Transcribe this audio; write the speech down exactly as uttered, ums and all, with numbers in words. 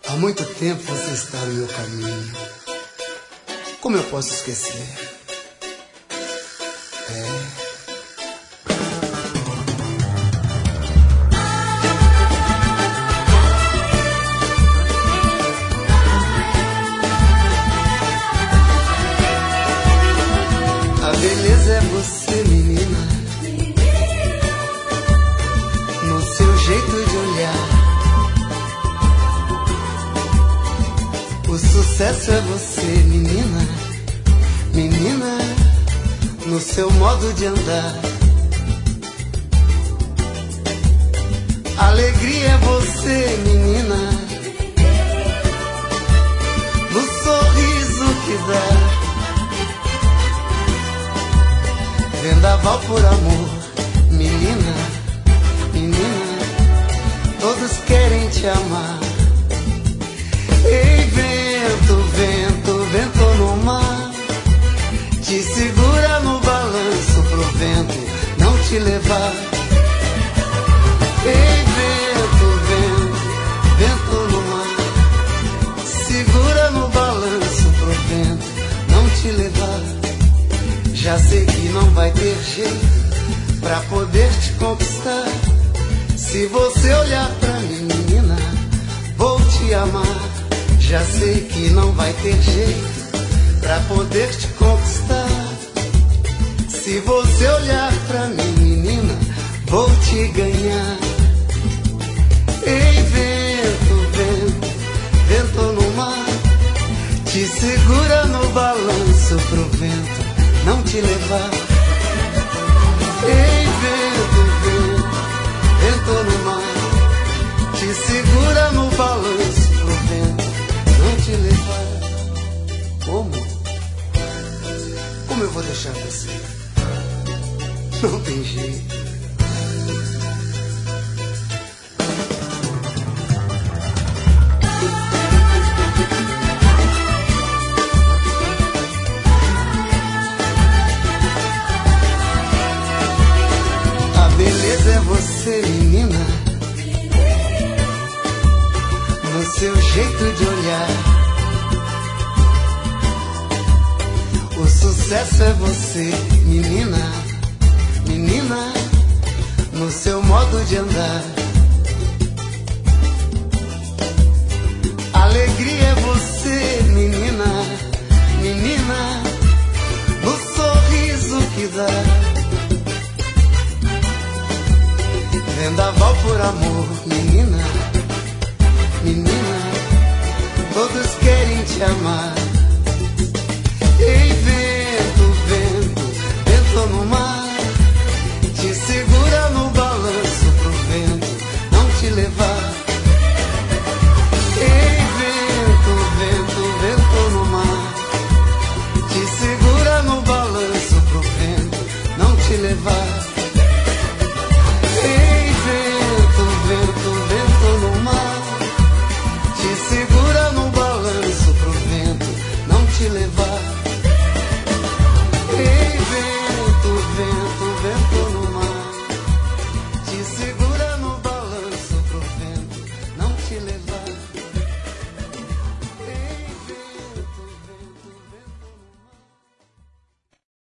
Há muito tempo você está no meu caminho. Como eu posso esquecer? É. A beleza é você, menina, no seu jeito de olhar. O sucesso é você, menina, menina, no seu modo de andar. Alegria é você, menina, no sorriso que dá. Vendaval por amor, menina, menina, todos querem te amar. Ei, vento, vento, vento no mar, te segura no balanço pro vento não te levar. Ei, vento, vento, vento no mar, segura no balanço pro vento não te levar. Já sei que não vai ter jeito pra poder te conquistar. Se você olhar pra mim, menina, vou te amar. Já sei que não vai ter jeito pra poder te conquistar. Se você olhar pra mim, menina, vou te ganhar. Ei, vento, vento, vento no mar, te segura no balanço pro vento não te levar. Ei, vento, vento, vento no mar, te segura no balanço pro vento não te levar. Como? Como eu vou deixar você? Não tem jeito. A beleza é você, menina, no seu jeito de olhar. O sucesso é você, menina, menina, no seu modo de andar. Alegria é você, menina, menina, no sorriso que dá. Vendaval por amor, menina, menina, todos querem te amar.